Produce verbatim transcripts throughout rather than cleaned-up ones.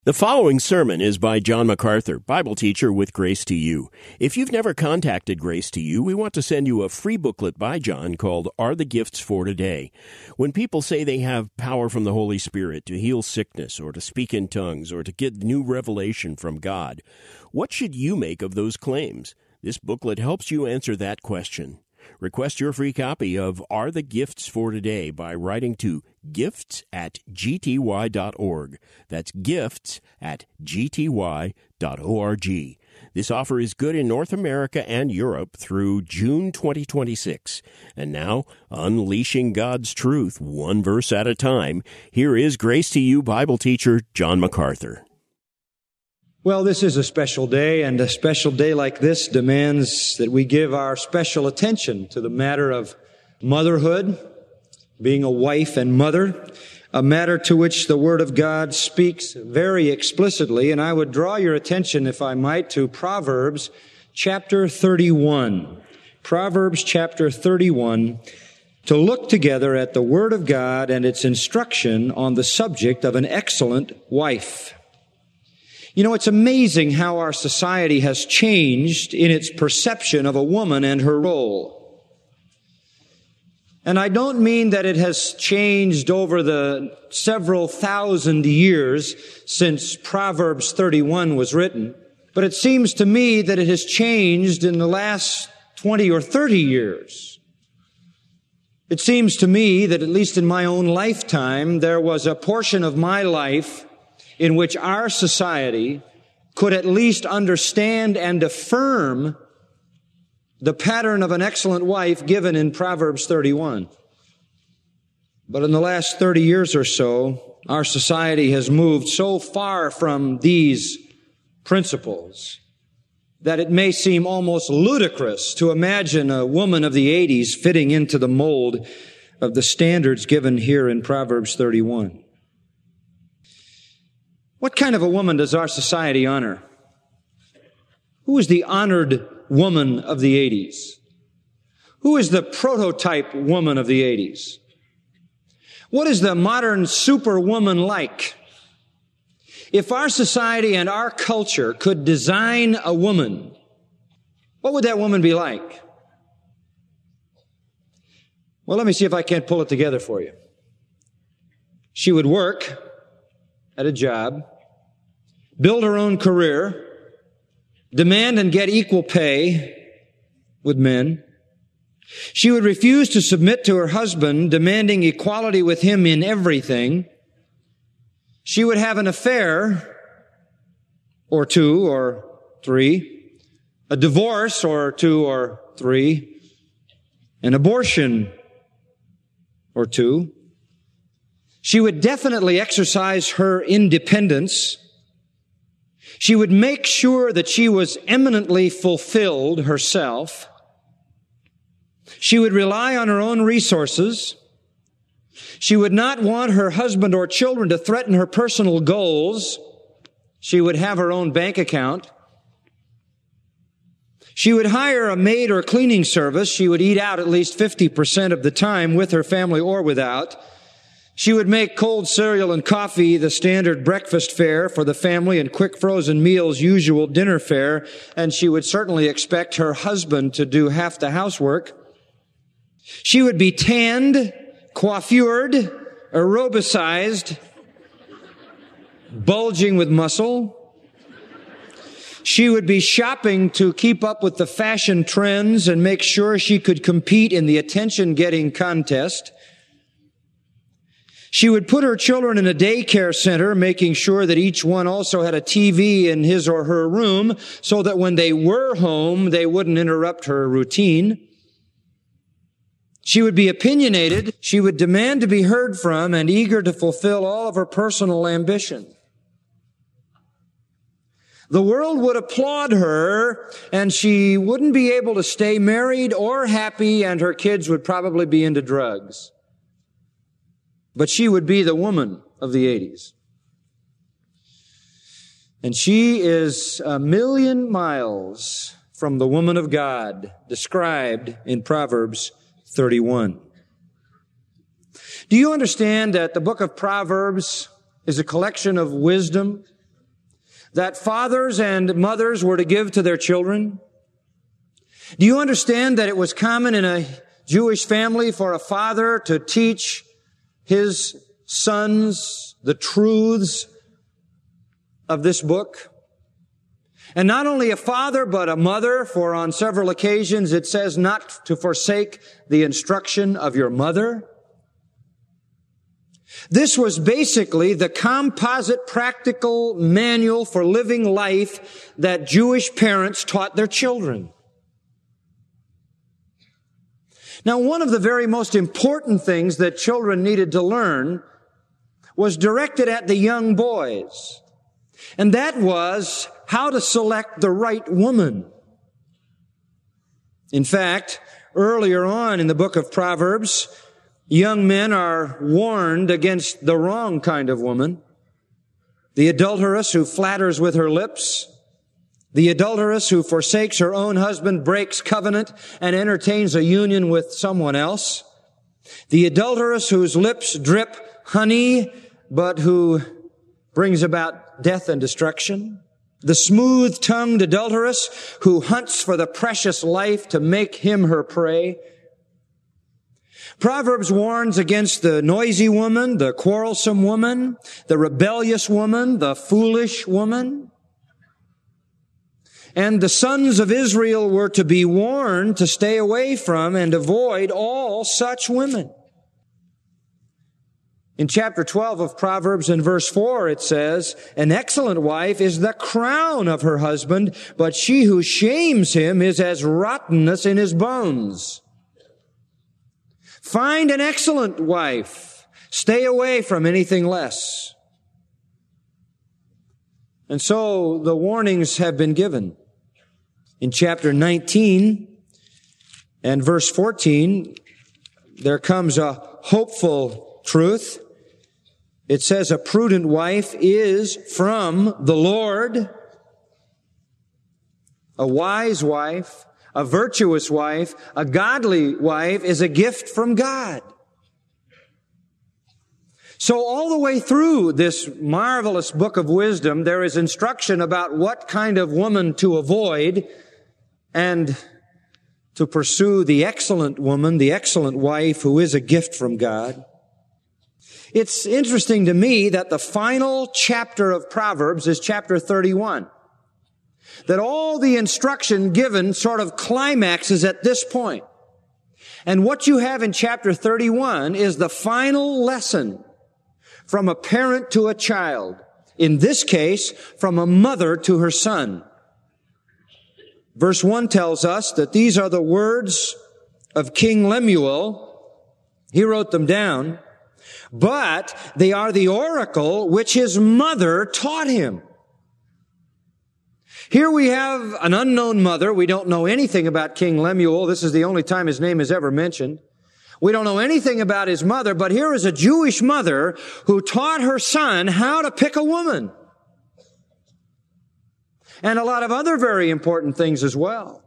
The following sermon is by John MacArthur, Bible teacher with Grace to You. If you've never contacted Grace to You, we want to send you a free booklet by John called Are the Gifts for Today? When people say they have power from the Holy Spirit to heal sickness or to speak in tongues or to get new revelation from God, what should you make of those claims? This booklet helps you answer that question. Request your free copy of Are the Gifts for Today by writing to gifts at g t y dot org. That's gifts at g t y dot org. This offer is good in North America and Europe through June twenty twenty-six. And now, unleashing God's truth one verse at a time, here is Grace to You Bible teacher John MacArthur. Well, this is a special day, and a special day like this demands that we give our special attention to the matter of motherhood, being a wife and mother, a matter to which the Word of God speaks very explicitly. And I would draw your attention, if I might, to Proverbs chapter thirty-one. Proverbs chapter thirty-one, to look together at the Word of God and its instruction on the subject of an excellent wife. You know, it's amazing how our society has changed in its perception of a woman and her role. And I don't mean that it has changed over the several thousand years since Proverbs thirty-one was written, but it seems to me that it has changed in the last twenty or thirty years. It seems to me that at least in my own lifetime, there was a portion of my life in which our society could at least understand and affirm the pattern of an excellent wife given in Proverbs thirty-one. But in the last thirty years or so, our society has moved so far from these principles that it may seem almost ludicrous to imagine a woman of the eighties fitting into the mold of the standards given here in Proverbs thirty-one. What kind of a woman does our society honor? Who is the honored woman of the eighties? Who is the prototype woman of the eighties? What is the modern superwoman like? If our society and our culture could design a woman, what would that woman be like? Well, let me see if I can't pull it together for you. She would work at a job, build her own career, demand and get equal pay with men. She would refuse to submit to her husband, demanding equality with him in everything. She would have an affair or two or three, a divorce or two or three, an abortion or two. She would definitely exercise her independence. She would make sure that she was eminently fulfilled herself. She would rely on her own resources. She would not want her husband or children to threaten her personal goals. She would have her own bank account. She would hire a maid or cleaning service. She would eat out at least fifty percent of the time with her family or without. She would make cold cereal and coffee the standard breakfast fare for the family and quick frozen meals usual dinner fare, and she would certainly expect her husband to do half the housework. She would be tanned, coiffured, aerobicized, bulging with muscle. She would be shopping to keep up with the fashion trends and make sure she could compete in the attention-getting contest. She would put her children in a daycare center, making sure that each one also had a T V in his or her room so that when they were home, they wouldn't interrupt her routine. She would be opinionated. She would demand to be heard from and eager to fulfill all of her personal ambition. The world would applaud her, and she wouldn't be able to stay married or happy, and her kids would probably be into drugs. But she would be the woman of the eighties. And she is a million miles from the woman of God described in Proverbs thirty-one. Do you understand that the book of Proverbs is a collection of wisdom that fathers and mothers were to give to their children? Do you understand that it was common in a Jewish family for a father to teach his sons the truths of this book? And not only a father, but a mother, for on several occasions it says not to forsake the instruction of your mother. This was basically the composite practical manual for living life that Jewish parents taught their children. Now, one of the very most important things that children needed to learn was directed at the young boys, and that was how to select the right woman. In fact, earlier on in the book of Proverbs, young men are warned against the wrong kind of woman, the adulteress who flatters with her lips, the adulteress who forsakes her own husband, breaks covenant, and entertains a union with someone else, the adulteress whose lips drip honey, but who brings about death and destruction, the smooth-tongued adulteress who hunts for the precious life to make him her prey. Proverbs warns against the noisy woman, the quarrelsome woman, the rebellious woman, the foolish woman. And the sons of Israel were to be warned to stay away from and avoid all such women. In chapter twelve of Proverbs in verse four, it says, an excellent wife is the crown of her husband, but she who shames him is as rottenness in his bones. Find an excellent wife. Stay away from anything less. And so the warnings have been given. In chapter nineteen and verse fourteen, there comes a hopeful truth. It says, a prudent wife is from the Lord. A wise wife, a virtuous wife, a godly wife is a gift from God. So all the way through this marvelous book of wisdom, there is instruction about what kind of woman to avoid and to pursue the excellent woman, the excellent wife who is a gift from God. It's interesting to me that the final chapter of Proverbs is chapter thirty-one. That all the instruction given sort of climaxes at this point. And what you have in chapter thirty-one is the final lesson from a parent to a child. In this case, from a mother to her son. Verse one tells us that these are the words of King Lemuel. He wrote them down. But they are the oracle which his mother taught him. Here we have an unknown mother. We don't know anything about King Lemuel. This is the only time his name is ever mentioned. We don't know anything about his mother, but here is a Jewish mother who taught her son how to pick a woman. And a lot of other very important things as well.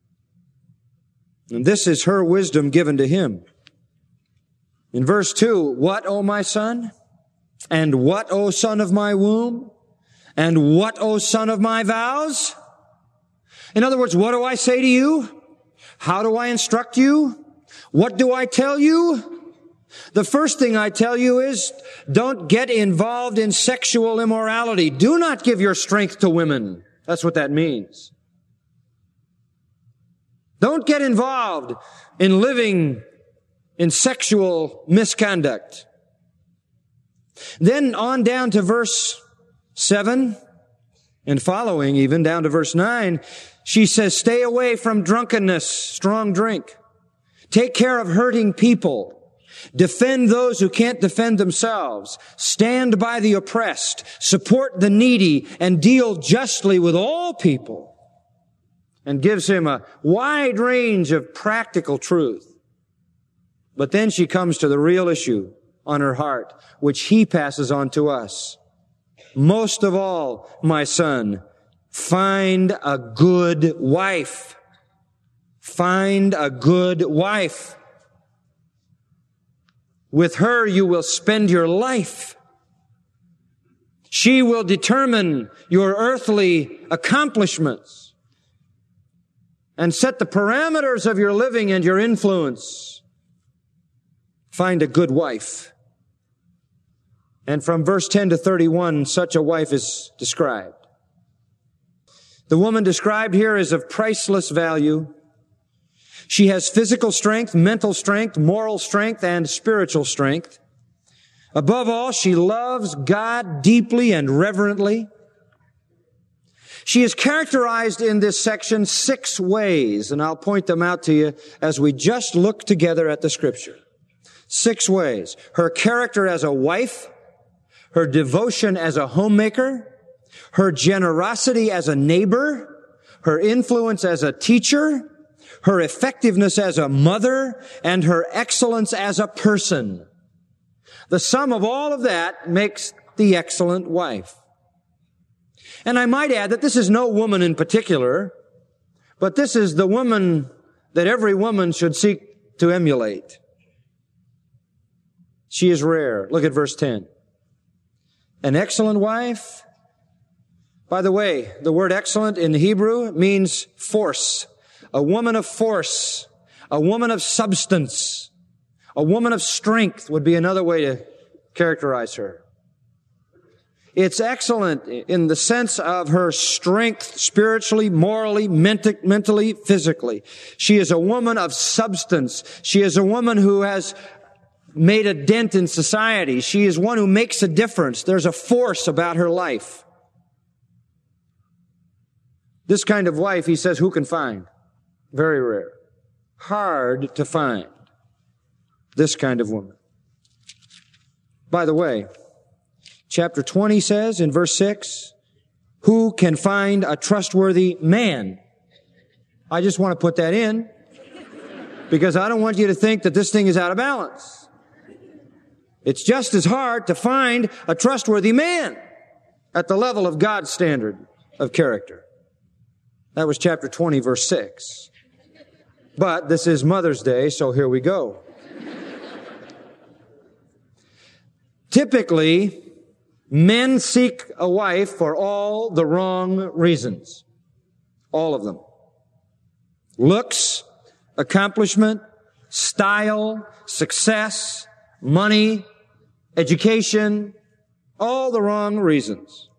And this is her wisdom given to him. In verse two, what, O my son? And what, O son of my womb? And what, O son of my vows? In other words, what do I say to you? How do I instruct you? What do I tell you? The first thing I tell you is, don't get involved in sexual immorality. Do not give your strength to women. That's what that means. Don't get involved in living in sexual misconduct. Then on down to verse seven and following, even down to verse nine, she says, stay away from drunkenness, strong drink. Take care of hurting people. Defend those who can't defend themselves. Stand by the oppressed. Support the needy and deal justly with all people. And gives him a wide range of practical truth. But then she comes to the real issue on her heart, which he passes on to us. Most of all, my son, find a good wife. Find a good wife. With her you will spend your life. She will determine your earthly accomplishments and set the parameters of your living and your influence. Find a good wife. And from verse ten to thirty-one, such a wife is described. The woman described here is of priceless value. She has physical strength, mental strength, moral strength, and spiritual strength. Above all, she loves God deeply and reverently. She is characterized in this section six ways, and I'll point them out to you as we just look together at the Scripture. Six ways. Her character as a wife, her devotion as a homemaker, her generosity as a neighbor, her influence as a teacher, her effectiveness as a mother, and her excellence as a person. The sum of all of that makes the excellent wife. And I might add that this is no woman in particular, but this is the woman that every woman should seek to emulate. She is rare. Look at verse ten. An excellent wife. By the way, the word excellent in Hebrew means force. A woman of force. A woman of substance. A woman of strength would be another way to characterize her. It's excellent in the sense of her strength spiritually, morally, ment- mentally, physically. She is a woman of substance. She is a woman who has made a dent in society. She is one who makes a difference. There's a force about her life. This kind of wife, he says, who can find? Very rare. Hard to find. This kind of woman. By the way, chapter twenty says in verse six, who can find a trustworthy man? I just want to put that in because I don't want you to think that this thing is out of balance. It's just as hard to find a trustworthy man at the level of God's standard of character. That was chapter twenty, verse six. But this is Mother's Day, so here we go. Typically, men seek a wife for all the wrong reasons. All of them. Looks, accomplishment, style, success, money, education, all the wrong reasons.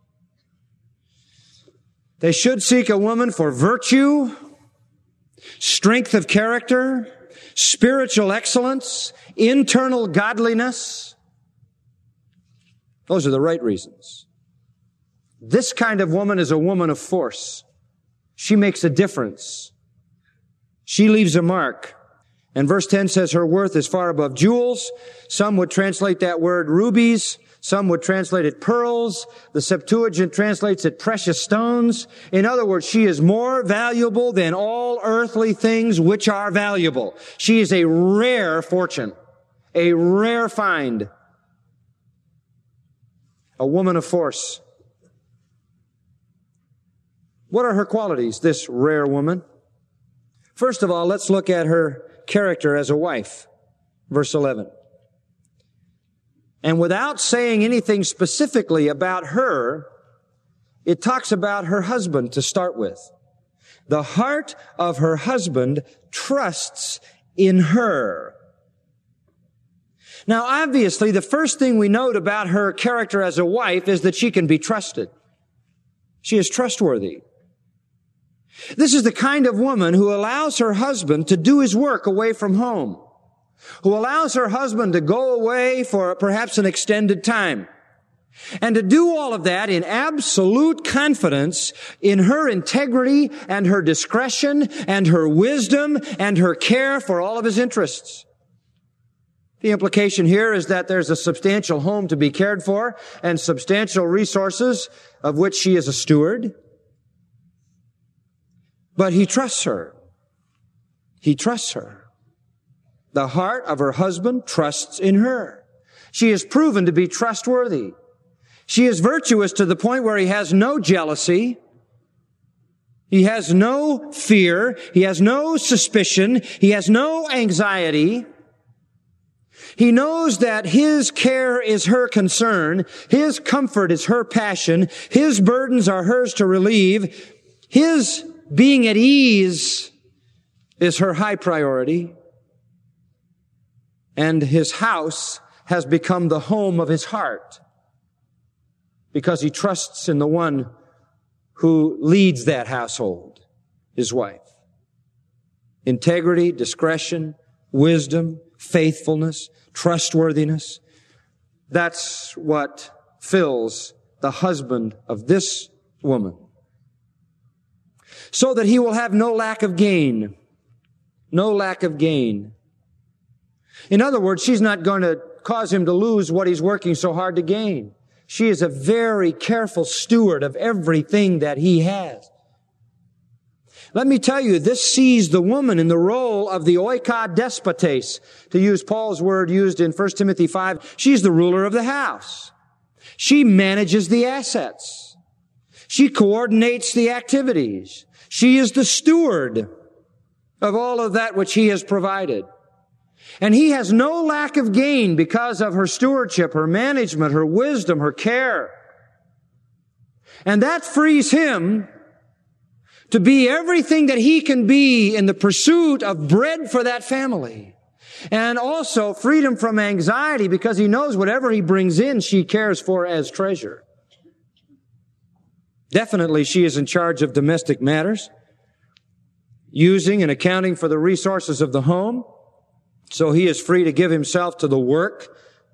They should seek a woman for virtue, strength of character, spiritual excellence, internal godliness. Those are the right reasons. This kind of woman is a woman of force. She makes a difference. She leaves a mark. And verse ten says her worth is far above jewels. Some would translate that word rubies. Some would translate it pearls. The Septuagint translates it precious stones. In other words, she is more valuable than all earthly things which are valuable. She is a rare fortune, a rare find. A woman of force. What are her qualities, this rare woman? First of all, let's look at her character as a wife. Verse eleven. And without saying anything specifically about her, it talks about her husband to start with. The heart of her husband trusts in her. Now, obviously, the first thing we note about her character as a wife is that she can be trusted. She is trustworthy. This is the kind of woman who allows her husband to do his work away from home, who allows her husband to go away for perhaps an extended time, and to do all of that in absolute confidence in her integrity and her discretion and her wisdom and her care for all of his interests. The implication here is that there's a substantial home to be cared for and substantial resources of which she is a steward. But he trusts her. He trusts her. The heart of her husband trusts in her. She is proven to be trustworthy. She is virtuous to the point where he has no jealousy. He has no fear. He has no suspicion. He has no anxiety. He knows that his care is her concern. His comfort is her passion. His burdens are hers to relieve. His being at ease is her high priority. And his house has become the home of his heart because he trusts in the one who leads that household, his wife. Integrity, discretion, wisdom, faithfulness, trustworthiness. That's what fills the husband of this woman. So that he will have no lack of gain. No lack of gain. In other words, she's not going to cause him to lose what he's working so hard to gain. She is a very careful steward of everything that he has. Let me tell you, this sees the woman in the role of the oika despotes, to use Paul's word used in First Timothy five. She's the ruler of the house. She manages the assets. She coordinates the activities. She is the steward of all of that which he has provided. And he has no lack of gain because of her stewardship, her management, her wisdom, her care. And that frees him to be everything that he can be in the pursuit of bread for that family. And also freedom from anxiety because he knows whatever he brings in, she cares for as treasure. Definitely she is in charge of domestic matters, using and accounting for the resources of the home. So he is free to give himself to the work.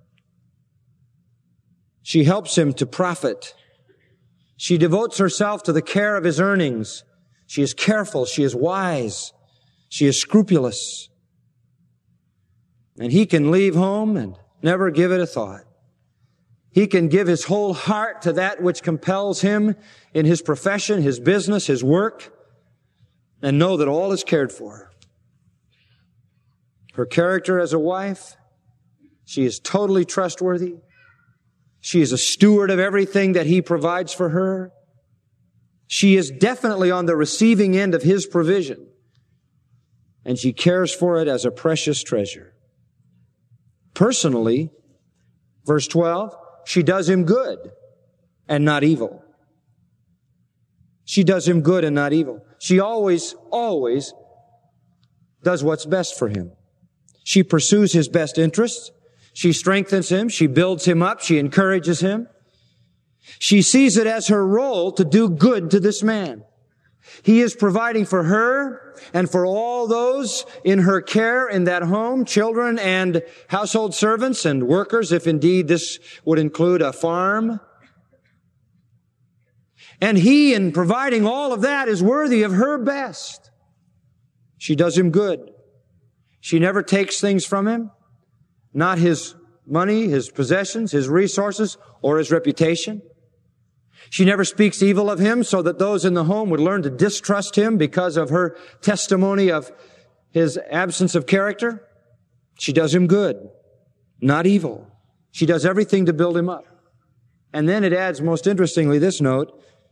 She helps him to profit. She devotes herself to the care of his earnings. She is careful. She is wise. She is scrupulous. And he can leave home and never give it a thought. He can give his whole heart to that which compels him in his profession, his business, his work, and know that all is cared for. Her character as a wife, she is totally trustworthy. She is a steward of everything that he provides for her. She is definitely on the receiving end of his provision, and she cares for it as a precious treasure. Personally, verse twelve, she does him good and not evil. She does him good and not evil. She always, always does what's best for him. She pursues his best interests. She strengthens him. She builds him up. She encourages him. She sees it as her role to do good to this man. He is providing for her and for all those in her care in that home, children and household servants and workers, if indeed this would include a farm. And he, in providing all of that, is worthy of her best. She does him good. She never takes things from him, not his money, his possessions, his resources, or his reputation. She never speaks evil of him so that those in the home would learn to distrust him because of her testimony of his absence of character. She does him good, not evil. She does everything to build him up. And then it adds, most interestingly, this note,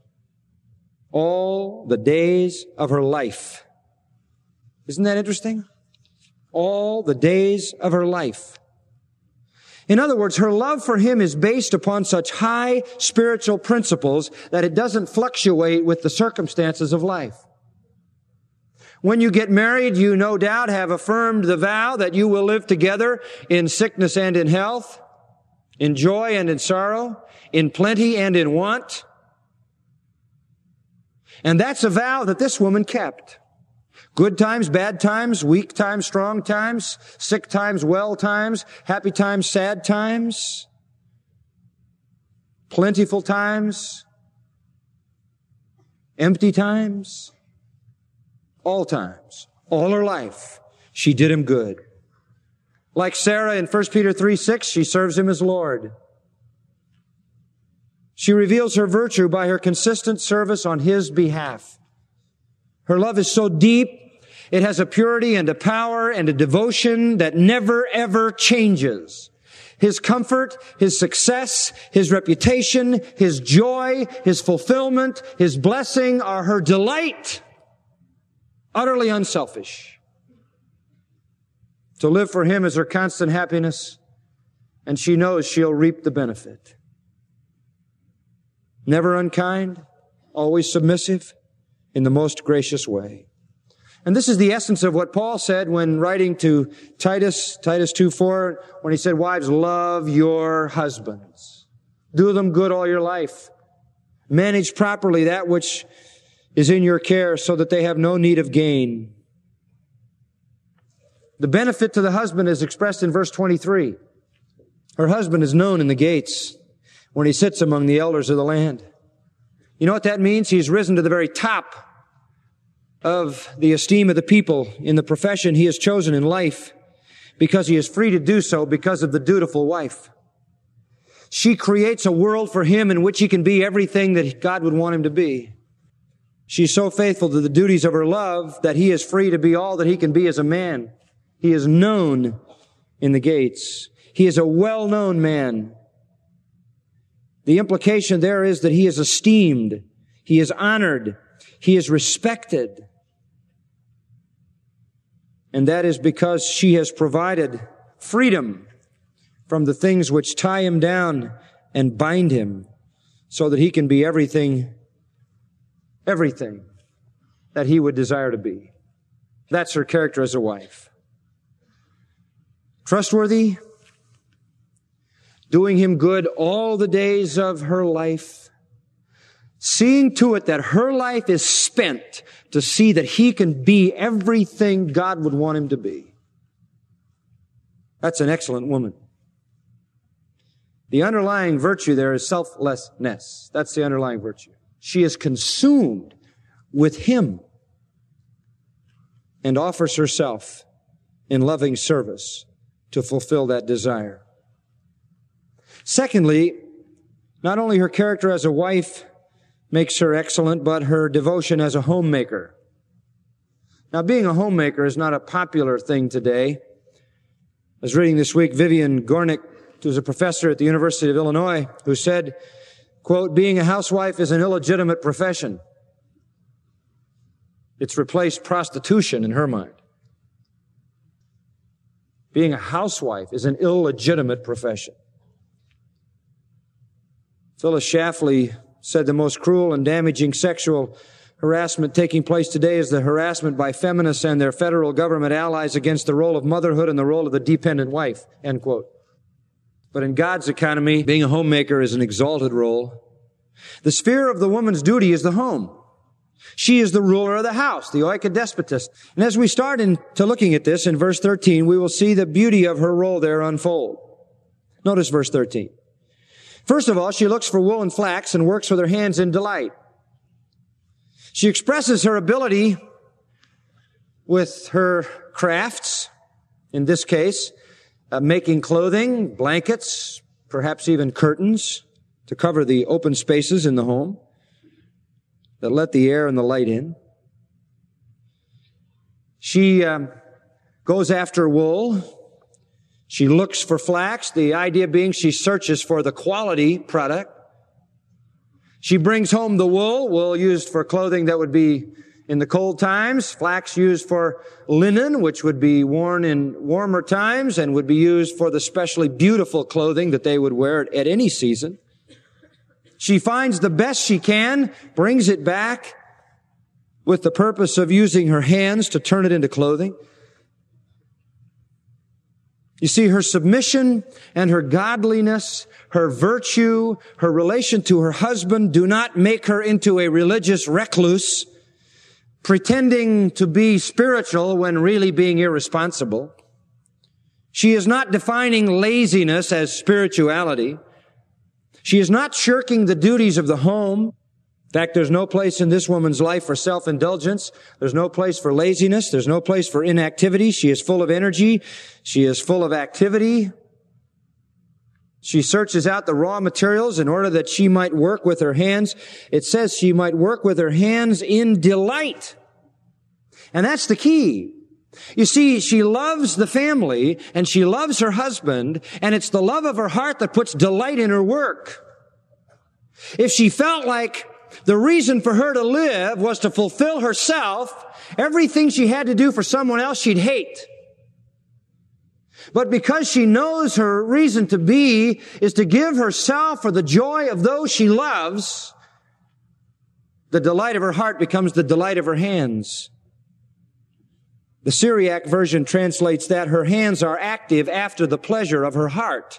all the days of her life. Isn't that interesting? All the days of her life. In other words, her love for him is based upon such high spiritual principles that it doesn't fluctuate with the circumstances of life. When you get married, you no doubt have affirmed the vow that you will live together in sickness and in health, in joy and in sorrow, in plenty and in want. And that's a vow that this woman kept. Good times, bad times, weak times, strong times, sick times, well times, happy times, sad times, plentiful times, empty times, all times, all her life, she did him good. Like Sarah in First Peter three six, she serves him as Lord. She reveals her virtue by her consistent service on his behalf. Her love is so deep, it has a purity and a power and a devotion that never, ever changes. His comfort, his success, his reputation, his joy, his fulfillment, his blessing are her delight. Utterly unselfish. To live for him is her constant happiness. and she knows she'll reap the benefit. Never unkind, always submissive, in the most gracious way. And this is the essence of what Paul said when writing to Titus, Titus two four, when he said, wives, love your husbands. Do them good all your life. Manage properly that which is in your care so that they have no need of gain. The benefit to the husband is expressed in verse twenty-three. Her husband is known in the gates when he sits among the elders of the land. You know what that means? He's risen to the very top of the esteem of the people in the profession he has chosen in life because he is free to do so because of the dutiful wife. She creates a world for him in which he can be everything that God would want him to be. She's so faithful to the duties of her love that he is free to be all that he can be as a man. He is known in the gates. He is a well-known man. The implication there is that he is esteemed. He is honored. He is respected. And that is because she has provided freedom from the things which tie him down and bind him so that he can be everything, everything that he would desire to be. That's her character as a wife. Trustworthy, doing him good all the days of her life, seeing to it that her life is spent to see that he can be everything God would want him to be. That's an excellent woman. The underlying virtue there is selflessness. That's the underlying virtue. She is consumed with him and offers herself in loving service to fulfill that desire. Secondly, not only her character as a wife makes her excellent, but her devotion as a homemaker. Now, being a homemaker is not a popular thing today. I was reading this week Vivian Gornick, who's a professor at the University of Illinois, who said, quote, being a housewife is an illegitimate profession. It's replaced prostitution in her mind. Being a housewife is an illegitimate profession. Phyllis Schlafly said the most cruel and damaging sexual harassment taking place today is the harassment by feminists and their federal government allies against the role of motherhood and the role of the dependent wife, end quote. But in God's economy, being a homemaker is an exalted role. The sphere of the woman's duty is the home. She is the ruler of the house, the oikodespotis. And as we start into looking at this in verse thirteen, we will see the beauty of her role there unfold. Notice verse thirteen. First of all, she looks for wool and flax and works with her hands in delight. She expresses her ability with her crafts, in this case, uh, making clothing, blankets, perhaps even curtains to cover the open spaces in the home that let the air and the light in. She um, goes after wool. She looks for flax, the idea being she searches for the quality product. She brings home the wool, wool used for clothing that would be in the cold times, flax used for linen, which would be worn in warmer times and would be used for the specially beautiful clothing that they would wear at any season. She finds the best she can, brings it back with the purpose of using her hands to turn it into clothing. You see, her submission and her godliness, her virtue, her relation to her husband do not make her into a religious recluse, pretending to be spiritual when really being irresponsible. She is not defining laziness as spirituality. She is not shirking the duties of the home. In fact, there's no place in this woman's life for self-indulgence. There's no place for laziness. There's no place for inactivity. She is full of energy. She is full of activity. She searches out the raw materials in order that she might work with her hands. It says she might work with her hands in delight. And that's the key. You see, she loves the family and she loves her husband, and it's the love of her heart that puts delight in her work. If she felt like the reason for her to live was to fulfill herself, everything she had to do for someone else she'd hate. But because she knows her reason to be is to give herself for the joy of those she loves, the delight of her heart becomes the delight of her hands. The Syriac version translates that her hands are active after the pleasure of her heart.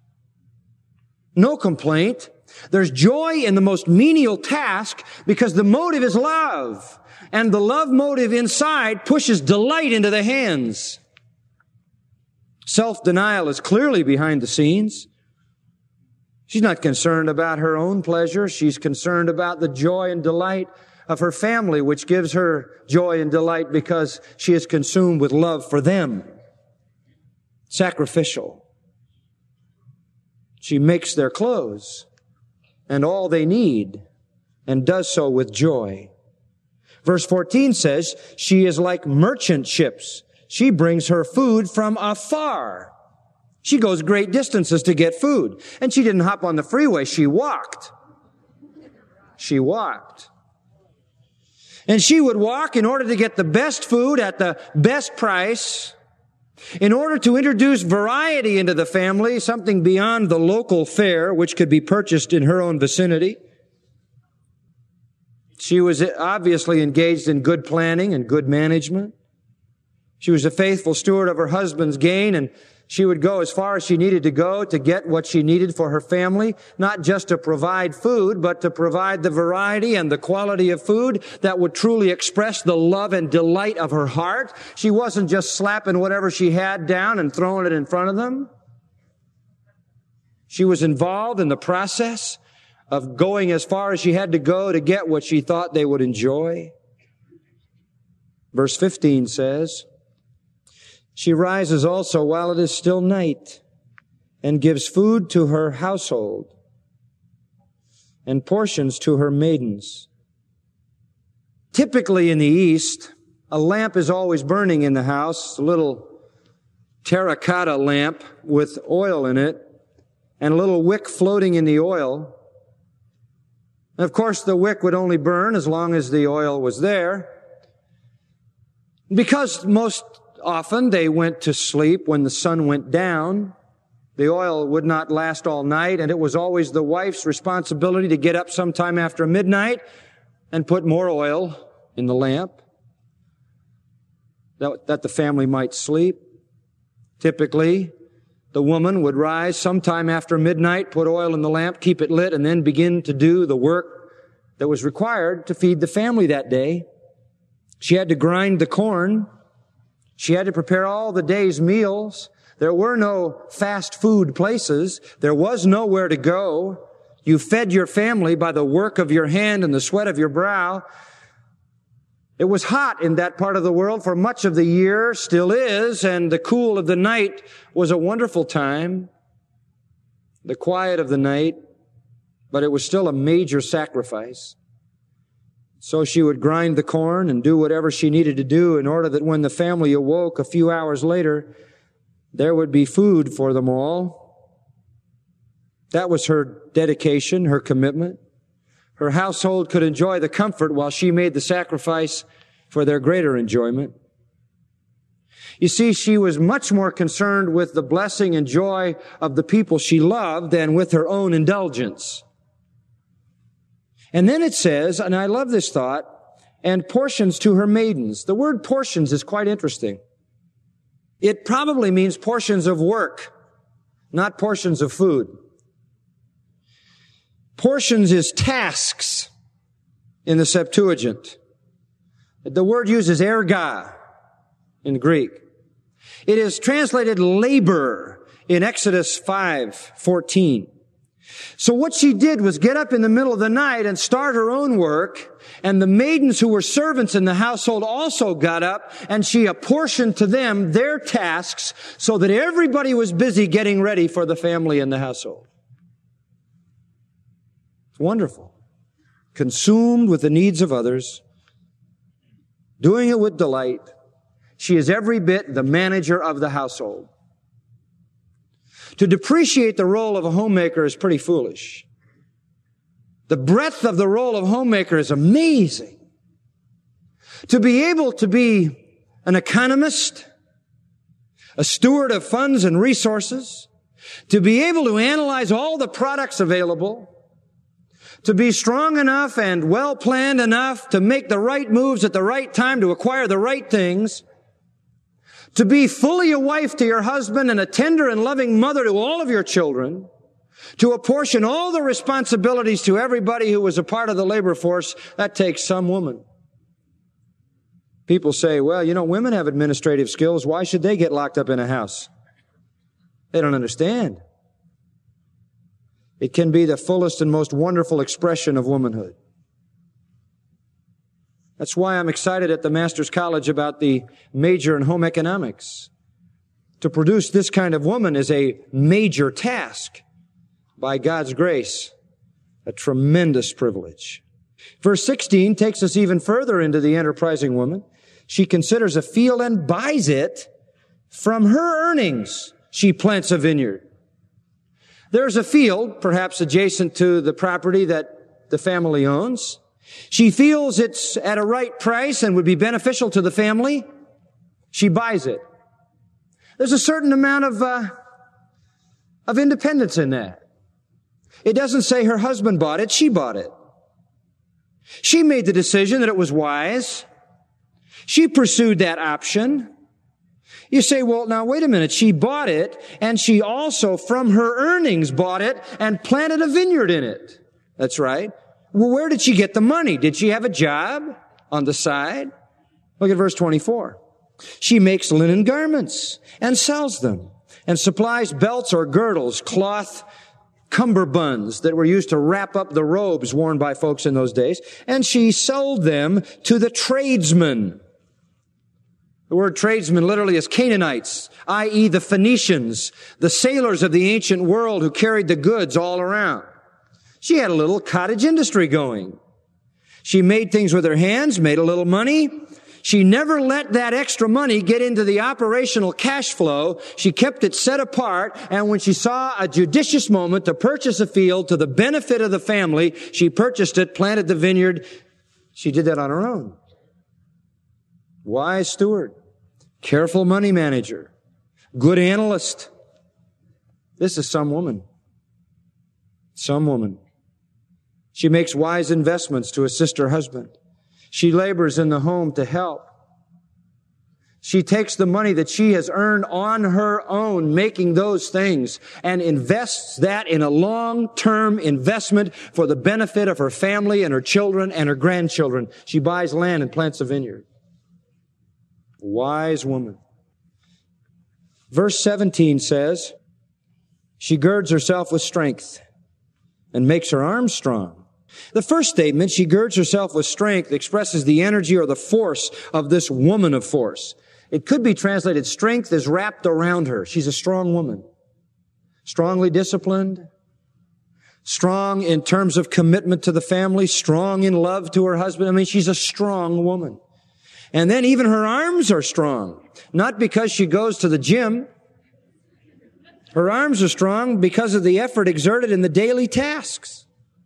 No complaint. There's joy in the most menial task because the motive is love. And the love motive inside pushes delight into the hands. Self-denial is clearly behind the scenes. She's not concerned about her own pleasure. She's concerned about the joy and delight of her family, which gives her joy and delight because she is consumed with love for them. Sacrificial. She makes their clothes and all they need and does so with joy. Verse fourteen says, she is like merchant ships. She brings her food from afar. She goes great distances to get food. And she didn't hop on the freeway. She walked. She walked. And she would walk in order to get the best food at the best price, in order to introduce variety into the family, something beyond the local fare, which could be purchased in her own vicinity. She was obviously engaged in good planning and good management. She was a faithful steward of her husband's gain, and she would go as far as she needed to go to get what she needed for her family, not just to provide food, but to provide the variety and the quality of food that would truly express the love and delight of her heart. She wasn't just slapping whatever she had down and throwing it in front of them. She was involved in the process of going as far as she had to go to get what she thought they would enjoy. Verse fifteen says, she rises also while it is still night and gives food to her household and portions to her maidens. Typically in the East, a lamp is always burning in the house, a little terracotta lamp with oil in it and a little wick floating in the oil. And of course, the wick would only burn as long as the oil was there. Because most often they went to sleep when the sun went down, the oil would not last all night, and it was always the wife's responsibility to get up sometime after midnight and put more oil in the lamp that, that the family might sleep. Typically, the woman would rise sometime after midnight, put oil in the lamp, keep it lit, and then begin to do the work that was required to feed the family that day. She had to grind the corn. She had to prepare all the day's meals. There were no fast food places. There was nowhere to go. You fed your family by the work of your hand and the sweat of your brow. It was hot in that part of the world for much of the year, still is, and the cool of the night was a wonderful time. The quiet of the night, but it was still a major sacrifice. So she would grind the corn and do whatever she needed to do in order that when the family awoke a few hours later, there would be food for them all. That was her dedication, her commitment. Her household could enjoy the comfort while she made the sacrifice for their greater enjoyment. You see, she was much more concerned with the blessing and joy of the people she loved than with her own indulgence. And then it says, and I love this thought, and portions to her maidens. The word portions is quite interesting. It probably means portions of work, not portions of food. Portions is tasks in the Septuagint. The word uses erga in Greek. It is translated labor in Exodus five fourteen. So what she did was get up in the middle of the night and start her own work, and the maidens who were servants in the household also got up, and she apportioned to them their tasks so that everybody was busy getting ready for the family in the household. It's wonderful. Consumed with the needs of others, doing it with delight. She is every bit the manager of the household. To depreciate the role of a homemaker is pretty foolish. The breadth of the role of homemaker is amazing. To be able to be an economist, a steward of funds and resources, to be able to analyze all the products available, to be strong enough and well-planned enough to make the right moves at the right time to acquire the right things, to be fully a wife to your husband and a tender and loving mother to all of your children, to apportion all the responsibilities to everybody who was a part of the labor force, that takes some woman. People say, well, you know, women have administrative skills. Why should they get locked up in a house? They don't understand. It can be the fullest and most wonderful expression of womanhood. That's why I'm excited at the Master's College about the major in home economics. To produce this kind of woman is a major task. By God's grace, a tremendous privilege. Verse sixteen takes us even further into the enterprising woman. She considers a field and buys it. From her earnings, she plants a vineyard. There's a field, perhaps adjacent to the property that the family owns. She feels it's at a right price and would be beneficial to the family. She buys it. There's a certain amount of, uh, of independence in that. It doesn't say her husband bought it, she bought it. She made the decision that it was wise. She pursued that option. You say, well, now wait a minute, she bought it, and she also, from her earnings, bought it and planted a vineyard in it. That's right. Well, where did she get the money? Did she have a job on the side? Look at verse twenty-four. She makes linen garments and sells them, and supplies belts or girdles, cloth cummerbunds that were used to wrap up the robes worn by folks in those days, and she sold them to the tradesmen. The word tradesmen literally is Canaanites, that is the Phoenicians, the sailors of the ancient world who carried the goods all around. She had a little cottage industry going. She made things with her hands, made a little money. She never let that extra money get into the operational cash flow. She kept it set apart, and when she saw a judicious moment to purchase a field to the benefit of the family, she purchased it, planted the vineyard. She did that on her own. Wise steward, careful money manager, good analyst. This is some woman. Some woman. She makes wise investments to assist her husband. She labors in the home to help. She takes the money that she has earned on her own, making those things, and invests that in a long-term investment for the benefit of her family and her children and her grandchildren. She buys land and plants a vineyard. Wise woman. Verse seventeen says, she girds herself with strength and makes her arms strong. The first statement, she girds herself with strength, expresses the energy or the force of this woman of force. It could be translated, strength is wrapped around her. She's a strong woman. Strongly disciplined. Strong in terms of commitment to the family. Strong in love to her husband. I mean, she's a strong woman. And then even her arms are strong. Not because she goes to the gym. Her arms are strong because of the effort exerted in the daily tasks.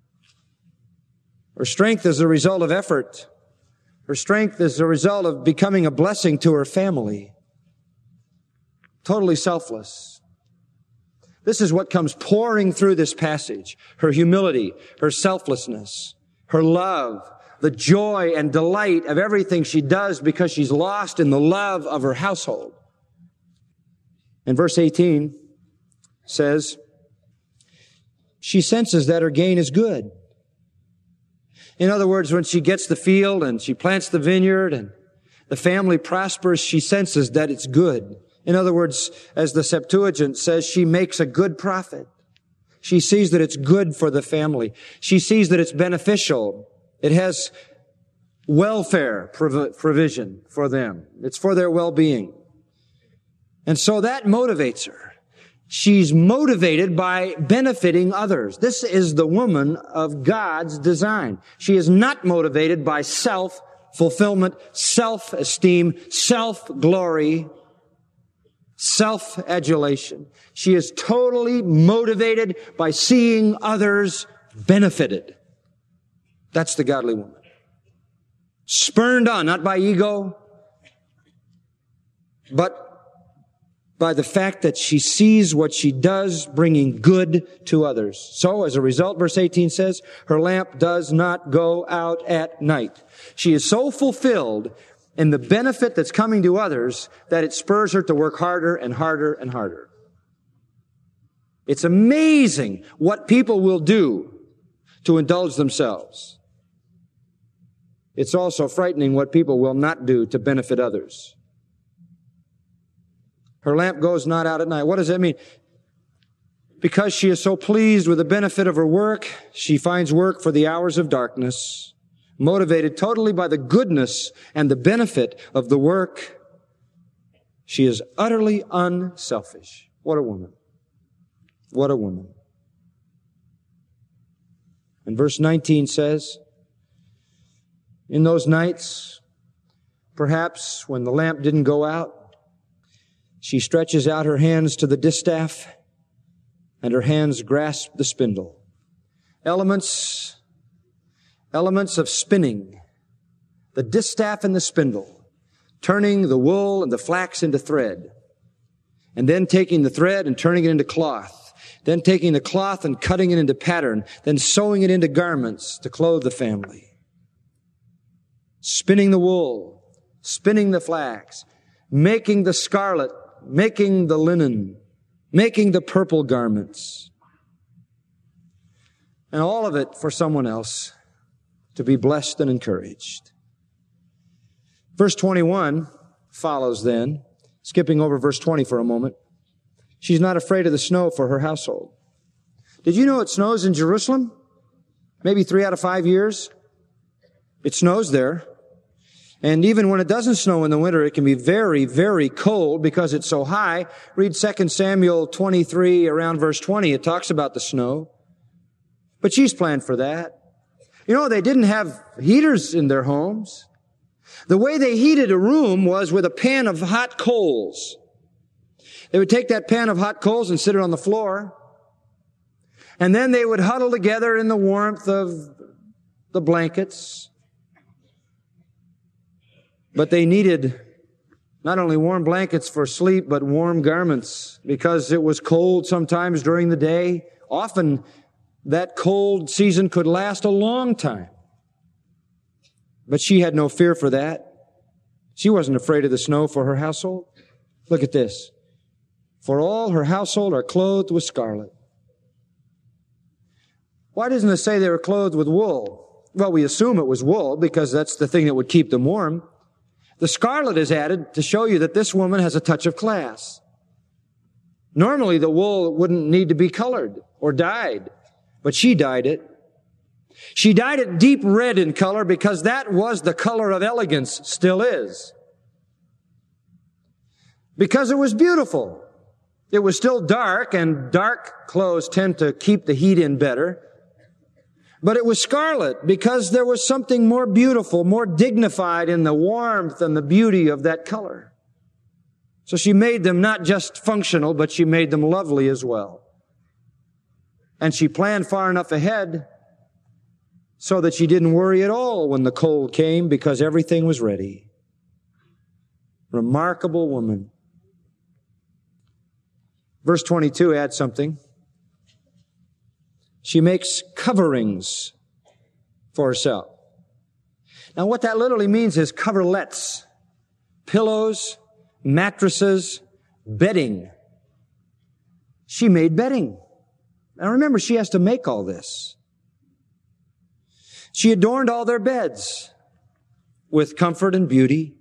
Her strength is a result of effort. Her strength is a result of becoming a blessing to her family. Totally selfless. This is what comes pouring through this passage. Her humility, her selflessness, her love, the joy and delight of everything she does because she's lost in the love of her household. And verse eighteen says, she senses that her gain is good. In other words, when she gets the field and she plants the vineyard and the family prospers, she senses that it's good. In other words, as the Septuagint says, she makes a good profit. She sees that it's good for the family. She sees that it's beneficial. It has welfare prov- provision for them. It's for their well-being. And so that motivates her. She's motivated by benefiting others. This is the woman of God's design. She is not motivated by self-fulfillment, self-esteem, self-glory, self-adulation. She is totally motivated by seeing others benefited. That's the godly woman. Spurned on, not by ego, but by the fact that she sees what she does bringing good to others. So, as a result, verse eighteen says, her lamp does not go out at night. She is so fulfilled in the benefit that's coming to others that it spurs her to work harder and harder and harder. It's amazing what people will do to indulge themselves. It's also frightening what people will not do to benefit others. Her lamp goes not out at night. What does that mean? Because she is so pleased with the benefit of her work, she finds work for the hours of darkness, motivated totally by the goodness and the benefit of the work. She is utterly unselfish. What a woman. What a woman. And verse nineteen says, in those nights, perhaps when the lamp didn't go out, she stretches out her hands to the distaff, and her hands grasp the spindle. Elements, elements of spinning, the distaff and the spindle, turning the wool and the flax into thread, and then taking the thread and turning it into cloth, then taking the cloth and cutting it into pattern, then sewing it into garments to clothe the family. Spinning the wool, spinning the flax, making the scarlet, making the linen, making the purple garments. And all of it for someone else to be blessed and encouraged. Verse twenty-one follows then, skipping over verse twenty for a moment. She's not afraid of the snow for her household. Did you know it snows in Jerusalem? Maybe three out of five years. It snows there. And even when it doesn't snow in the winter, it can be very, very cold because it's so high. Read Second Samuel twenty-three, around verse twenty. It talks about the snow. But she's planned for that. You know, they didn't have heaters in their homes. The way they heated a room was with a pan of hot coals. They would take that pan of hot coals and sit it on the floor. And then they would huddle together in the warmth of the blankets. But they needed not only warm blankets for sleep, but warm garments because it was cold sometimes during the day. Often that cold season could last a long time. But she had no fear for that. She wasn't afraid of the snow for her household. Look at this. For all her household are clothed with scarlet. Why doesn't it say they were clothed with wool? Well, we assume it was wool because that's the thing that would keep them warm. The scarlet is added to show you that this woman has a touch of class. Normally, the wool wouldn't need to be colored or dyed, but she dyed it. She dyed it deep red in color because that was the color of elegance, still is. Because it was beautiful. It was still dark, and dark clothes tend to keep the heat in better. But it was scarlet because there was something more beautiful, more dignified in the warmth and the beauty of that color. So she made them not just functional, but she made them lovely as well. And she planned far enough ahead so that she didn't worry at all when the cold came because everything was ready. Remarkable woman. Verse twenty-two adds something. She makes coverings for herself. Now, what that literally means is coverlets, pillows, mattresses, bedding. She made bedding. Now, remember, she has to make all this. She adorned all their beds with comfort and beauty,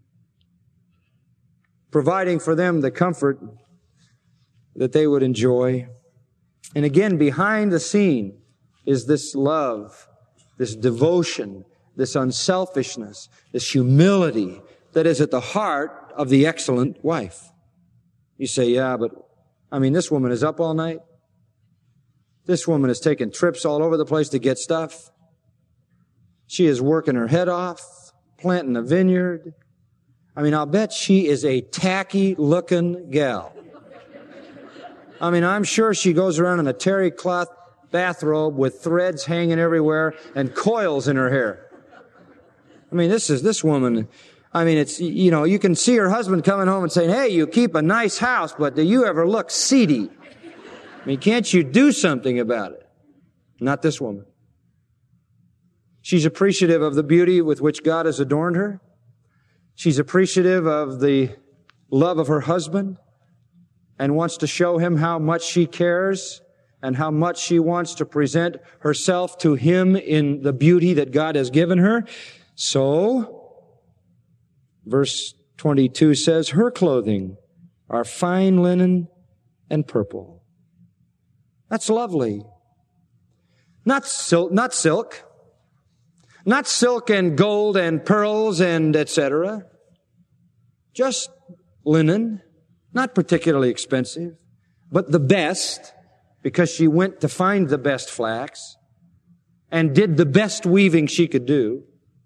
providing for them the comfort that they would enjoy. And again, behind the scene is this love, this devotion, this unselfishness, this humility that is at the heart of the excellent wife. You say, yeah, but, I mean, this woman is up all night. This woman is taking trips all over the place to get stuff. She is working her head off, planting a vineyard. I mean, I'll bet she is a tacky-looking gal. I mean, I'm sure she goes around in a terry cloth bathrobe with threads hanging everywhere and coils in her hair. I mean, this is, this woman, I mean, it's, you know, you can see her husband coming home and saying, hey, you keep a nice house, but do you ever look seedy? I mean, can't you do something about it? Not this woman. She's appreciative of the beauty with which God has adorned her. She's appreciative of the love of her husband and wants to show him how much she cares and how much she wants to present herself to him in the beauty that God has given her. So, verse twenty-two says, her clothing are fine linen and purple. That's lovely. Not silk, not silk. Not silk and gold and pearls and et cetera. Just linen. Not particularly expensive, but the best, because she went to find the best flax and did the best weaving she could do.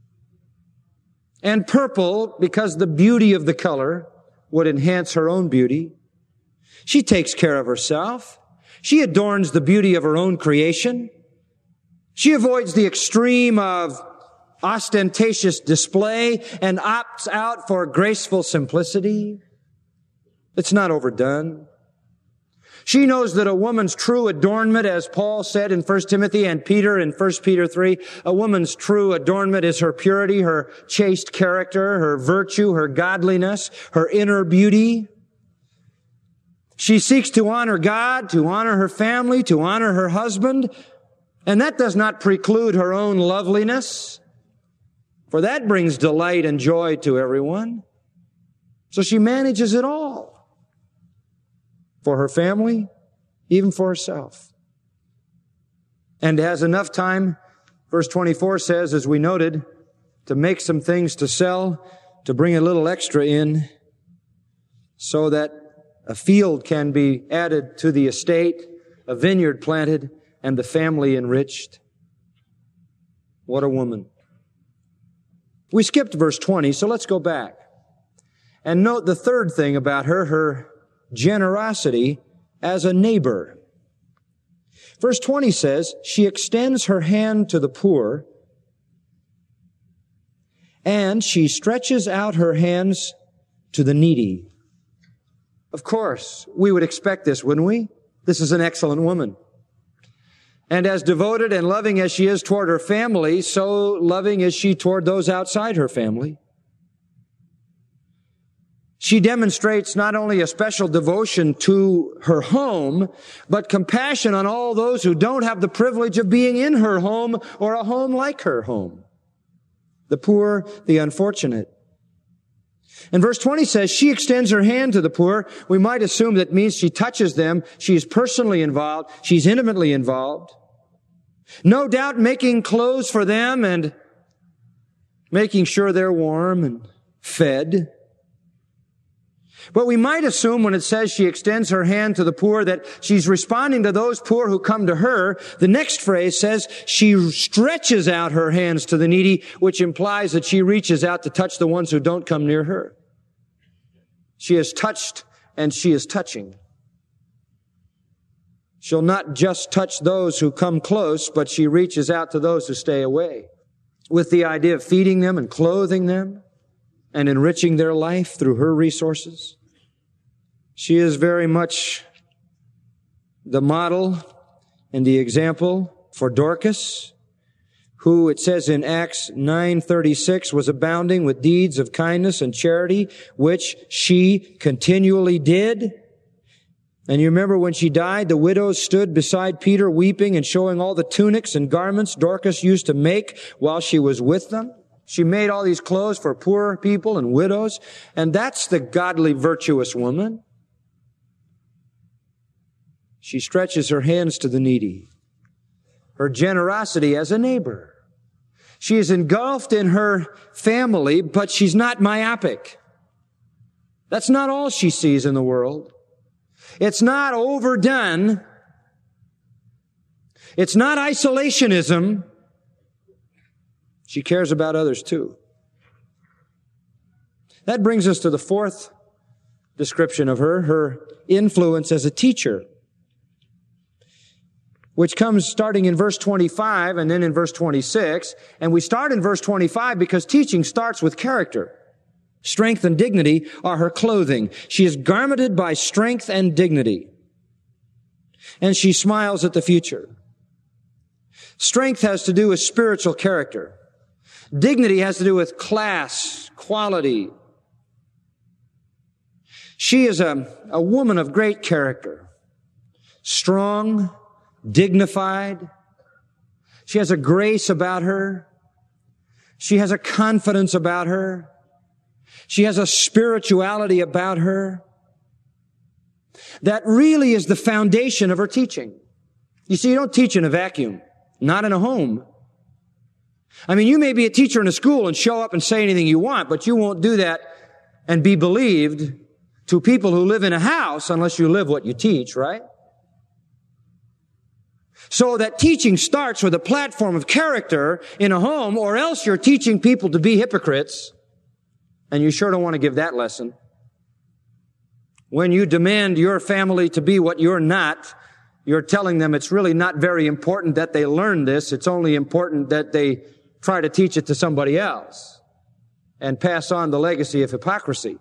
And purple, because the beauty of the color would enhance her own beauty. She takes care of herself. She adorns the beauty of her own creation. She avoids the extreme of ostentatious display and opts out for graceful simplicity. It's not overdone. She knows that a woman's true adornment, as Paul said in First Timothy and Peter in First Peter three, a woman's true adornment is her purity, her chaste character, her virtue, her godliness, her inner beauty. She seeks to honor God, to honor her family, to honor her husband, and that does not preclude her own loveliness, for that brings delight and joy to everyone. So she manages it all for her family, even for herself. And has enough time, verse twenty-four says, as we noted, to make some things to sell, to bring a little extra in, so that a field can be added to the estate, a vineyard planted, and the family enriched. What a woman. We skipped verse twenty, so let's go back. And note the third thing about her, her generosity as a neighbor. Verse twenty says, she extends her hand to the poor, and she stretches out her hands to the needy. Of course, we would expect this, wouldn't we? This is an excellent woman. And as devoted and loving as she is toward her family, so loving is she toward those outside her family. She demonstrates not only a special devotion to her home, but compassion on all those who don't have the privilege of being in her home or a home like her home. The poor, the unfortunate. And verse twenty says, she extends her hand to the poor. We might assume that means she touches them. She is personally involved. She's intimately involved. No doubt making clothes for them and making sure they're warm and fed. But we might assume when it says she extends her hand to the poor that she's responding to those poor who come to her. The next phrase says she stretches out her hands to the needy, which implies that she reaches out to touch the ones who don't come near her. She is touched and she is touching. She'll not just touch those who come close, but she reaches out to those who stay away with the idea of feeding them and clothing them and enriching their life through her resources. She is very much the model and the example for Dorcas, who it says in Acts nine thirty-six was abounding with deeds of kindness and charity, which she continually did. And you remember when she died, the widows stood beside Peter weeping and showing all the tunics and garments Dorcas used to make while she was with them. She made all these clothes for poor people and widows. And that's the godly, virtuous woman. She stretches her hands to the needy. Her generosity as a neighbor. She is engulfed in her family, but she's not myopic. That's not all she sees in the world. It's not overdone. It's not isolationism. She cares about others too. That brings us to the fourth description of her, her influence as a teacher, which comes starting in verse twenty-five and then in verse twenty-six. And we start in verse twenty-five because teaching starts with character. Strength and dignity are her clothing. She is garmented by strength and dignity. And she smiles at the future. Strength has to do with spiritual character. Dignity has to do with class, quality. She is a, a woman of great character. Strong, dignified. She has a grace about her. She has a confidence about her. She has a spirituality about her. That really is the foundation of her teaching. You see, you don't teach in a vacuum. Not in a home. I mean, you may be a teacher in a school and show up and say anything you want, but you won't do that and be believed to people who live in a house unless you live what you teach, right? So that teaching starts with a platform of character in a home, or else you're teaching people to be hypocrites, and you sure don't want to give that lesson. When you demand your family to be what you're not, you're telling them it's really not very important that they learn this. It's only important that they try to teach it to somebody else and pass on the legacy of hypocrisy.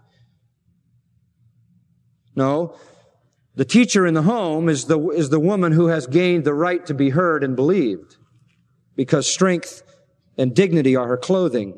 No, the teacher in the home is the, is the woman who has gained the right to be heard and believed, because strength and dignity are her clothing.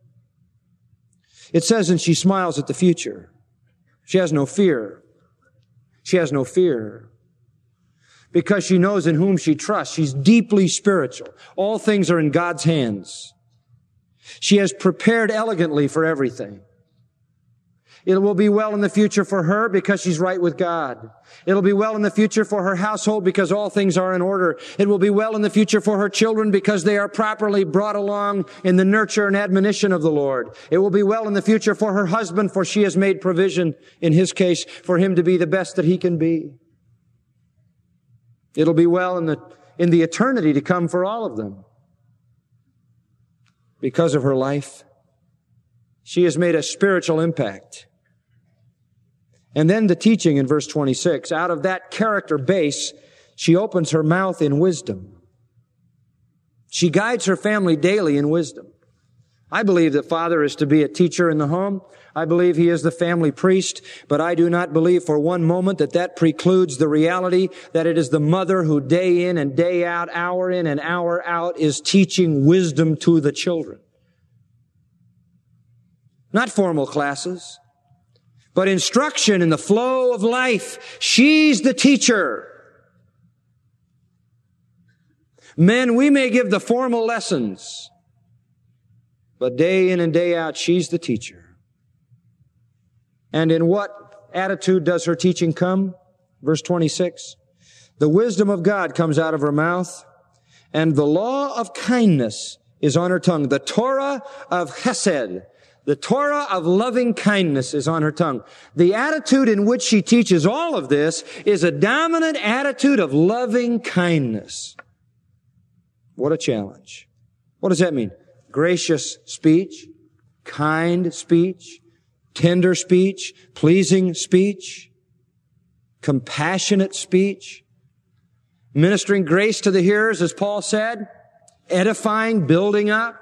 It says, and she smiles at the future. She has no fear. She has no fear. Because she knows in whom she trusts. She's deeply spiritual. All things are in God's hands. She has prepared elegantly for everything. It will be well in the future for her because she's right with God. It'll be well in the future for her household because all things are in order. It will be well in the future for her children because they are properly brought along in the nurture and admonition of the Lord. It will be well in the future for her husband, for she has made provision, in his case, for him to be the best that he can be. It'll be well in the, in the eternity to come for all of them. Because of her life, she has made a spiritual impact. And then the teaching in verse twenty-six, out of that character base, she opens her mouth in wisdom. She guides her family daily in wisdom. I believe that father is to be a teacher in the home. I believe he is the family priest, but I do not believe for one moment that that precludes the reality that it is the mother who day in and day out, hour in and hour out, is teaching wisdom to the children. Not formal classes, but instruction in the flow of life. She's the teacher. Men, we may give the formal lessons, but day in and day out, she's the teacher. And in what attitude does her teaching come? Verse twenty-six. The wisdom of God comes out of her mouth, and the law of kindness is on her tongue. The Torah of Chesed, the Torah of loving kindness is on her tongue. The attitude in which she teaches all of this is a dominant attitude of loving kindness. What a challenge. What does that mean? Gracious speech, kind speech, tender speech, pleasing speech, compassionate speech, ministering grace to the hearers, as Paul said, edifying, building up.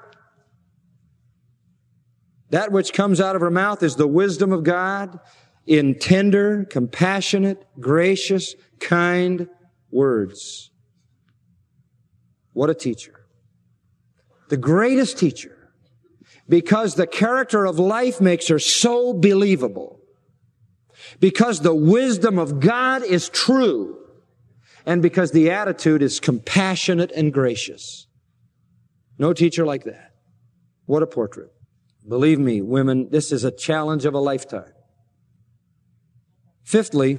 That which comes out of her mouth is the wisdom of God in tender, compassionate, gracious, kind words. What a teacher. The greatest teacher, because the character of life makes her so believable, because the wisdom of God is true, and because the attitude is compassionate and gracious. No teacher like that. What a portrait. Believe me, women, this is a challenge of a lifetime. Fifthly,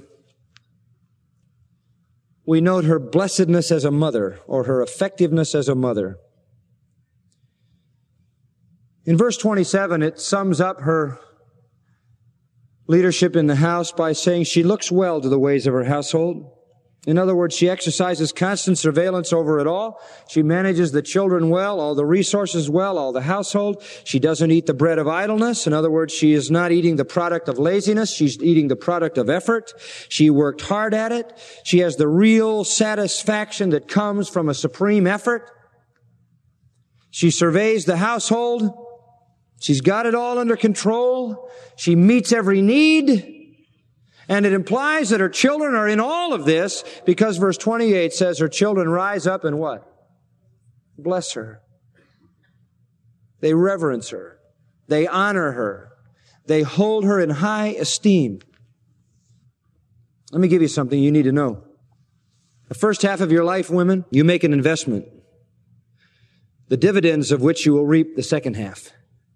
we note her blessedness as a mother, or her effectiveness as a mother. In verse twenty-seven, it sums up her leadership in the house by saying she looks well to the ways of her household. In other words, she exercises constant surveillance over it all. She manages the children well, all the resources well, all the household. She doesn't eat the bread of idleness. In other words, she is not eating the product of laziness. She's eating the product of effort. She worked hard at it. She has the real satisfaction that comes from a supreme effort. She surveys the household. She's got it all under control. She meets every need. And it implies that her children are in all of this because verse twenty-eight says her children rise up and what? Bless her. They reverence her. They honor her. They hold her in high esteem. Let me give you something you need to know. The first half of your life, women, you make an investment, the dividends of which you will reap the second half.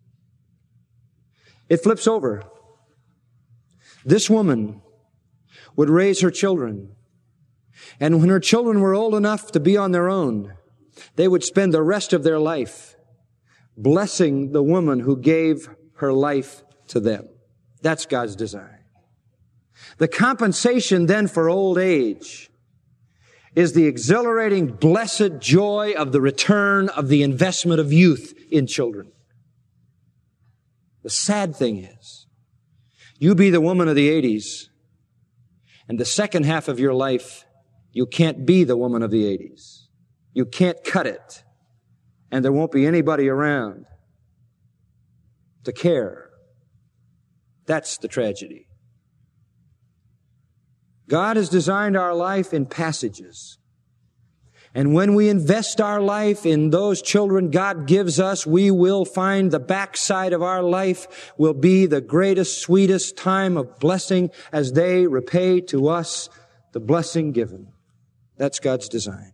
It flips over. This woman would raise her children, and when her children were old enough to be on their own, they would spend the rest of their life blessing the woman who gave her life to them. That's God's design. The compensation then for old age is the exhilarating, blessed joy of the return of the investment of youth in children. The sad thing is, you be the woman of the eighties, and the second half of your life, you can't be the woman of the eighties. You can't cut it, and there won't be anybody around to care. That's the tragedy. God has designed our life in passages. And when we invest our life in those children God gives us, we will find the backside of our life will be the greatest, sweetest time of blessing as they repay to us the blessing given. That's God's design.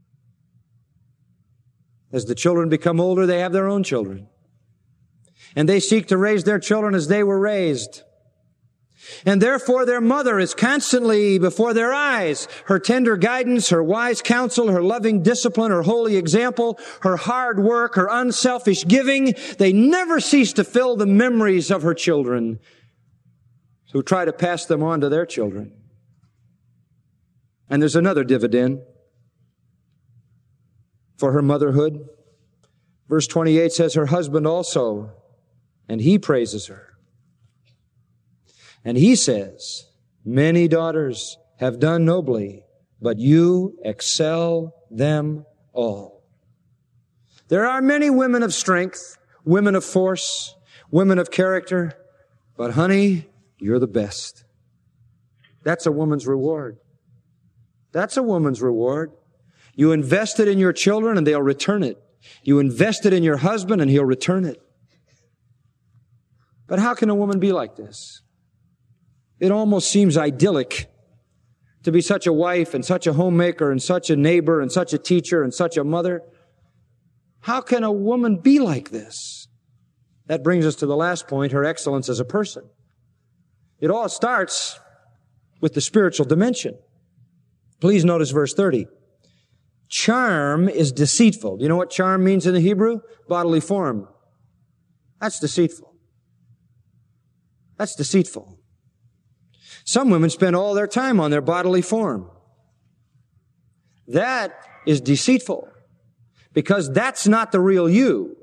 As the children become older, they have their own children. And they seek to raise their children as they were raised. And therefore their mother is constantly before their eyes. Her tender guidance, her wise counsel, her loving discipline, her holy example, her hard work, her unselfish giving, they never cease to fill the memories of her children who try to pass them on to their children. And there's another dividend for her motherhood. Verse twenty-eight says her husband also, and he praises her. And he says, many daughters have done nobly, but you excel them all. There are many women of strength, women of force, women of character, but honey, you're the best. That's a woman's reward. That's a woman's reward. You invest it in your children and they'll return it. You invest it in your husband and he'll return it. But how can a woman be like this? It almost seems idyllic to be such a wife and such a homemaker and such a neighbor and such a teacher and such a mother. How can a woman be like this? That brings us to the last point, her excellence as a person. It all starts with the spiritual dimension. Please notice verse thirty. Charm is deceitful. Do you know what charm means in the Hebrew? Bodily form. That's deceitful. That's deceitful. Some women spend all their time on their bodily form. That is deceitful because that's not the real you.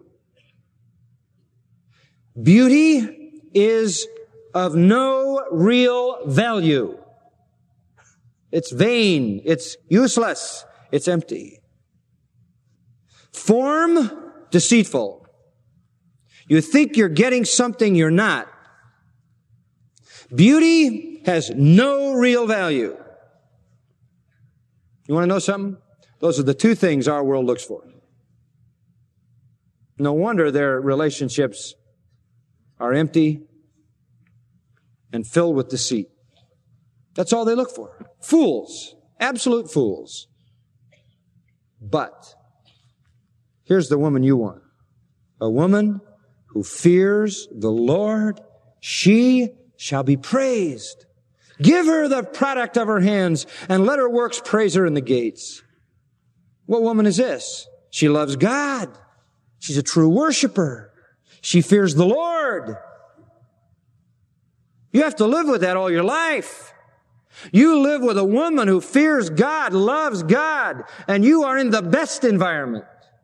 Beauty is of no real value. It's vain. It's useless. It's empty. Form, deceitful. You think you're getting something you're not. Beauty has no real value. You want to know something? Those are the two things our world looks for. No wonder their relationships are empty and filled with deceit. That's all they look for. Fools. Absolute fools. But here's the woman you want. A woman who fears the Lord. She shall be praised. Give her the product of her hands and let her works praise her in the gates. What woman is this? She loves God. She's a true worshiper. She fears the Lord. You have to live with that all your life. You live with a woman who fears God, loves God, and you are in the best environment.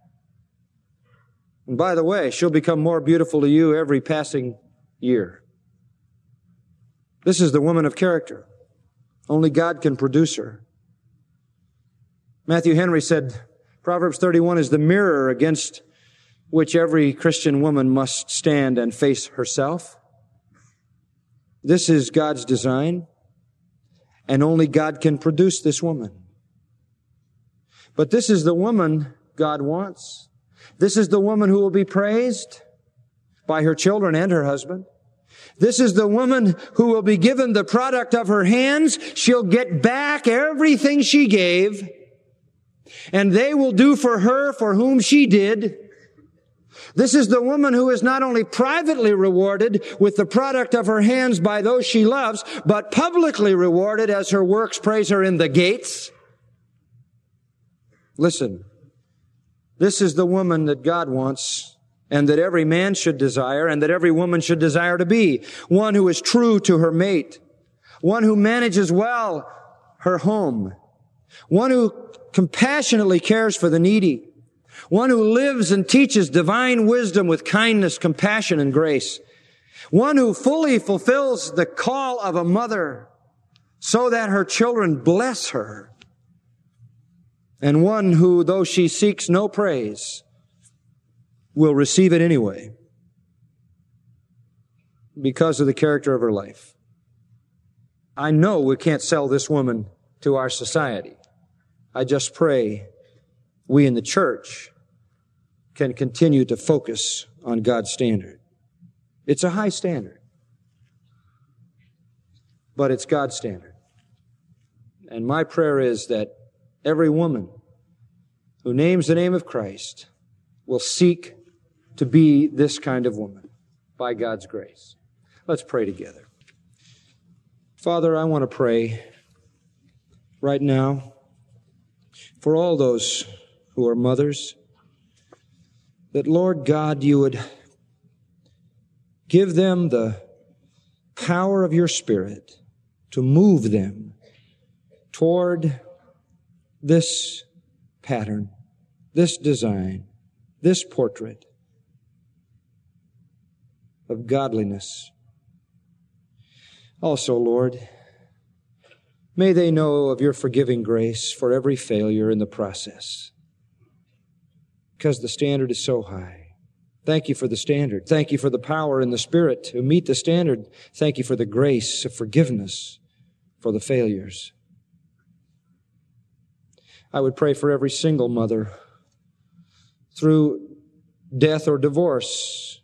And by the way, she'll become more beautiful to you every passing year. This is the woman of character. Only God can produce her. Matthew Henry said, Proverbs thirty-one is the mirror against which every Christian woman must stand and face herself. This is God's design, and only God can produce this woman. But this is the woman God wants. This is the woman who will be praised by her children and her husband. This is the woman who will be given the product of her hands. She'll get back everything she gave, and they will do for her for whom she did. This is the woman who is not only privately rewarded with the product of her hands by those she loves, but publicly rewarded as her works praise her in the gates. Listen, this is the woman that God wants, and that every man should desire, and that every woman should desire to be. One who is true to her mate. One who manages well her home. One who compassionately cares for the needy. One who lives and teaches divine wisdom with kindness, compassion, and grace. One who fully fulfills the call of a mother so that her children bless her. And one who, though she seeks no praise, will receive it anyway because of the character of her life. I know we can't sell this woman to our society. I just pray we in the church can continue to focus on God's standard. It's a high standard, but it's God's standard. And my prayer is that every woman who names the name of Christ will seek to be this kind of woman by God's grace. Let's pray together. Father, I want to pray right now for all those who are mothers, that, Lord God, you would give them the power of your Spirit to move them toward this pattern, this design, this portrait of godliness. Also, Lord, may they know of your forgiving grace for every failure in the process, because the standard is so high. Thank you for the standard. Thank you for the power in the Spirit to meet the standard. Thank you for the grace of forgiveness for the failures. I would pray for every single mother through death or divorce,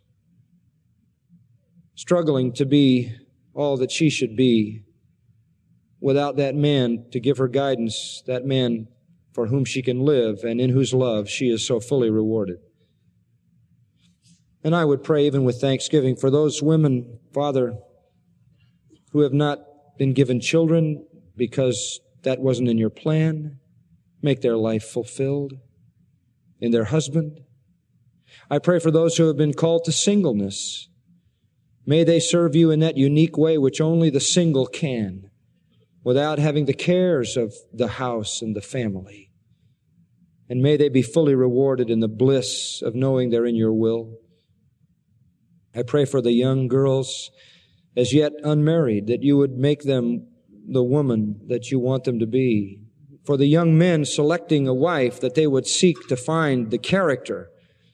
struggling to be all that she should be without that man to give her guidance, that man for whom she can live and in whose love she is so fully rewarded. And I would pray even with thanksgiving for those women, Father, who have not been given children because that wasn't in your plan. Make their life fulfilled in their husband. I pray for those who have been called to singleness. May they serve you in that unique way which only the single can, without having the cares of the house and the family. And may they be fully rewarded in the bliss of knowing they're in your will. I pray for the young girls as yet unmarried, that you would make them the woman that you want them to be. For the young men selecting a wife, that they would seek to find the character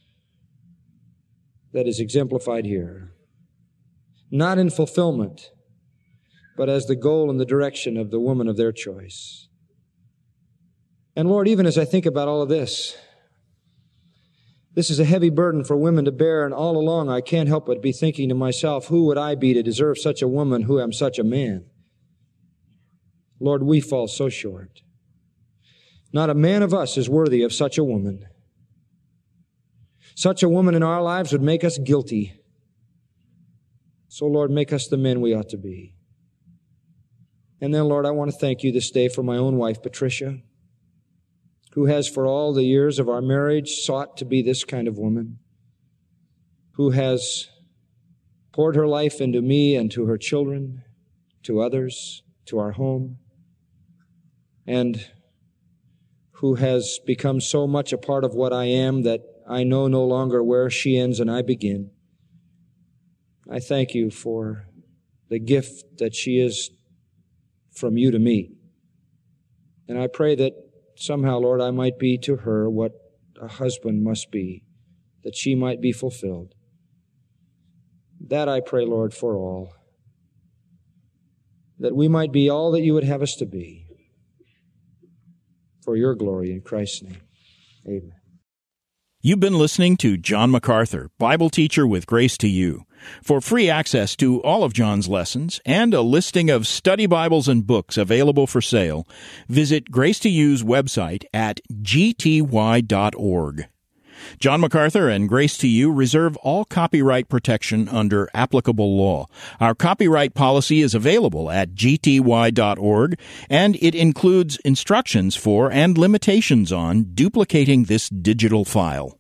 that is exemplified here. Not in fulfillment, but as the goal and the direction of the woman of their choice. And Lord, even as I think about all of this, this is a heavy burden for women to bear, and all along I can't help but be thinking to myself, who would I be to deserve such a woman who am such a man? Lord, we fall so short. Not a man of us is worthy of such a woman. Such a woman in our lives would make us guilty. So, Lord, make us the men we ought to be. And then, Lord, I want to thank you this day for my own wife, Patricia, who has for all the years of our marriage sought to be this kind of woman, who has poured her life into me and to her children, to others, to our home, and who has become so much a part of what I am that I know no longer where she ends and I begin. I thank you for the gift that she is from you to me. And I pray that somehow, Lord, I might be to her what a husband must be, that she might be fulfilled. That I pray, Lord, for all, that we might be all that you would have us to be. For your glory, in Christ's name. Amen. You've been listening to John MacArthur, Bible teacher with Grace to You. For free access to all of John's lessons and a listing of study Bibles and books available for sale, visit Grace to You's website at g t y dot org. John MacArthur and Grace to You reserve all copyright protection under applicable law. Our copyright policy is available at g t y dot org, and it includes instructions for and limitations on duplicating this digital file.